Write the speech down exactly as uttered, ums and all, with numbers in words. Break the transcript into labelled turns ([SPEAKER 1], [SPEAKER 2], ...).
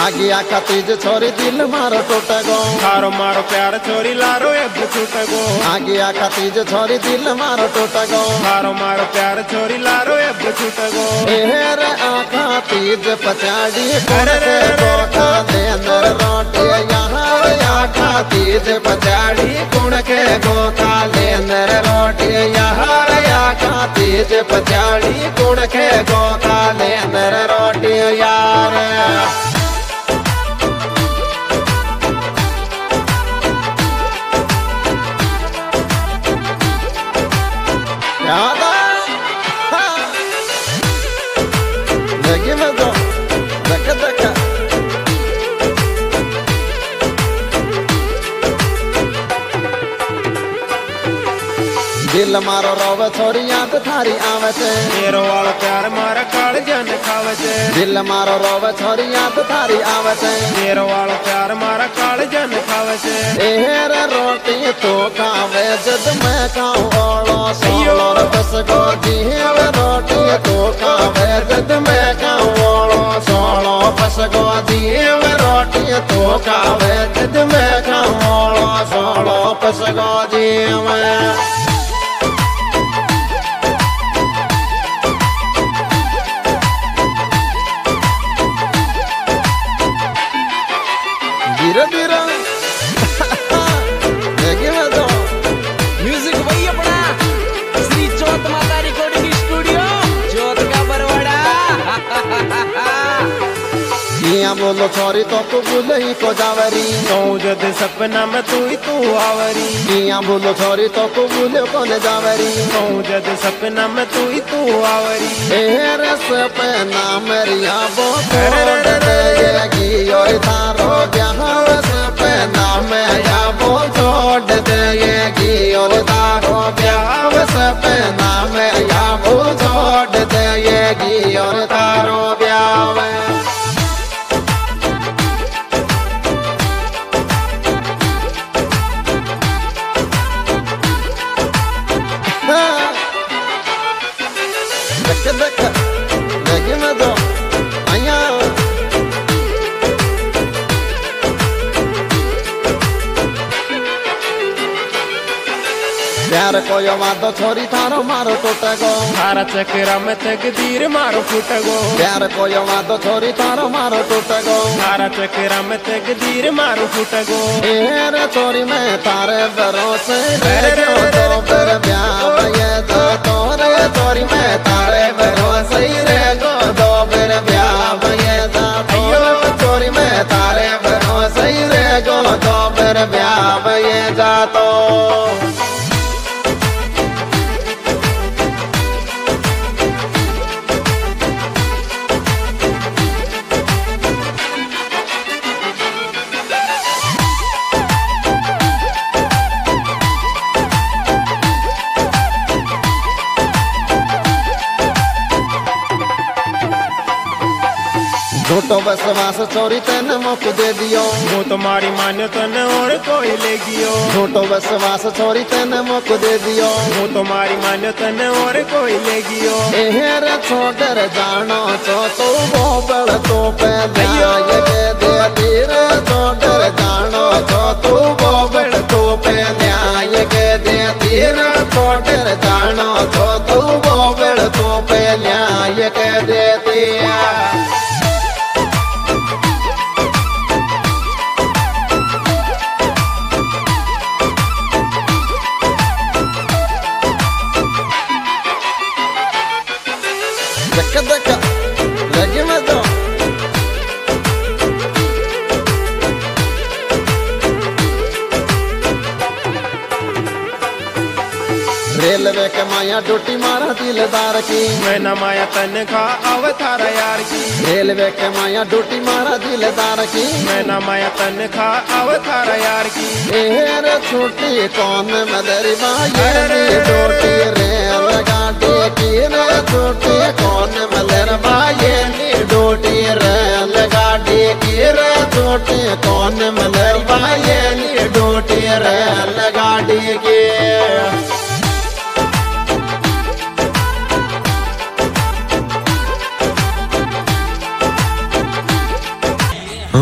[SPEAKER 1] आगे आका तीज छोरी दिल मारो टूट गो
[SPEAKER 2] थारो मारो प्यार छोरी लारो अब छूट गो
[SPEAKER 1] आगे आका तीज छोरी दिल मारो टूट गो
[SPEAKER 2] थारो मारो प्यार छोरी लारो अब छूट गो
[SPEAKER 1] एहर आका तीज पचाड़ी करके गोखा देंदर रोटी यहाँ आका तीज पचाड़ी कुण के गोखा लेंदर रोटी यहाँ आका तीज पचाड़ी कुण के गोखा लेंदर रोटी यार लगी में तो धक्का धक्का दिल मारो रोवे छोरी याद थारी आवे छे
[SPEAKER 2] मेरो वाला प्यार मारा काल जन खावे छे
[SPEAKER 1] दिल मारो रोवे छोरी याद थारी आवे छे
[SPEAKER 2] मेरो वाला प्यार मारा काल जन खावे छे
[SPEAKER 1] एहर रोटी तो खावे जद मैं खाऊं ओलो सोलो बस गो जीव रोटी तो खावे जद मैं खाऊं ओलो सोलो बस गो जीव रोटी तो खावे जद मैं खाऊं ओलो सोलो बस गो जीव धीरे धीरे
[SPEAKER 3] म्यूजिक वही अपना श्री चौथ माता रिकॉर्डिंग स्टूडियो चौथ का बरवाड़ा
[SPEAKER 1] किया बोलो छोरी तो तू बोले ही को जावरी
[SPEAKER 2] तो जद सपना में तू ही तू आवरी
[SPEAKER 1] किया बोलो छोरी तो तू बोले को न जावरी
[SPEAKER 2] तो जद सपना में तू ही तू आवरी
[SPEAKER 1] एहर सपना मेरिया वो छोड़ देगी और थारो ब्याह सपना में या वो छोड़ देगी और थारो ब्याह सपना में या वो छोड़ देगी और थारो ब्याह धक्का धक्का लगे में दो आया प्यार को यो वादो छोरी थारो मारो टूट गो
[SPEAKER 2] थारा चक्रा में तकदीर मारो फूट गो
[SPEAKER 1] प्यार को यो वादो छोरी थारो मारो टूट गो
[SPEAKER 2] थारा चक्रा में तकदीर मारो फूट गो
[SPEAKER 1] एहर छोरी में तारे भरोसे रह गयो तो फिर ब्याह ये तो तोरे छोरी में तारे भरोसे रह गयो तो फिर ब्याह ये तो तोरे छोरी में तारे भरोसे रह गयो तो फिर ब्याह ये जा तो झूठो बसवास छोरी तेने मुख दे दियो
[SPEAKER 2] वो तुम्हारी मान्य तने और कोई ले गियो
[SPEAKER 1] झूठो बसवास छोरी तेने मुख दे दियो
[SPEAKER 2] वो तुम्हारी मान्य तने और कोई ले गियो
[SPEAKER 1] एहर छोटर जानो चो तो वो बड़ तो पे दिया ये दे दे तीर छोटर जानो चो तो वो बड़ तो पे दिया ये के दे तीर छोटर जानो चो तो वो बड़ तो पे दिया ये के दे दिया धक्का धक्का लगे में तो रेलवे के माया ड्यूटी मारा दिलदार की
[SPEAKER 2] मैं न माया तन खा अवतारा यार की
[SPEAKER 1] रेलवे के माया ड्यूटी मारा दिलदार की
[SPEAKER 2] मैं न माया तन खा अवतारा यार की
[SPEAKER 1] एहर छुट्टी कौन मदरी माया ड्यूटी रेल गाड़ी की रे छुट्टी कौन मदर माये ड्यूटी रेल गाड़ी की रे छुट्टी कौन मदर माये